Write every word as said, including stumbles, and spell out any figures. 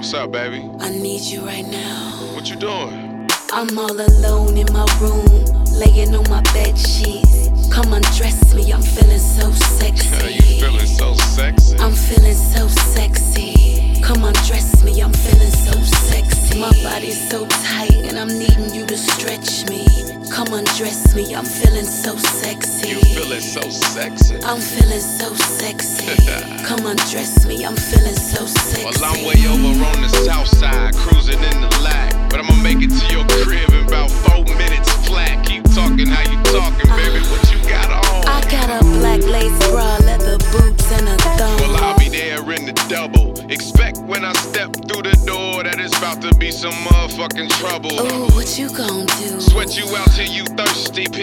What's up, baby? I need you right now. What you doing? I'm all alone in my room, laying on my bed sheets. Come undress me, I'm feeling so sexy. You feeling so sexy? I'm feeling so sexy. Come undress me, I'm feeling so sexy. My body's so tight and I'm needing you to stretch me. Come undress me, I'm feeling so sexy. You feeling so sexy? I'm feeling so sexy. Come undress me, I'm feeling so sexy. Well, I'm way over on the south side, cruising in the lag. But I'ma make it to your crib in about four minutes flat. Keep talking how you talking, baby. What you got on? I got a black lace bra, leather boots, and a thong. Well, I'll be there in the double. Expect when I step through the door that it's about to be some motherfucking trouble. Ooh, what you gon' do? Sweat you out till you thirsty.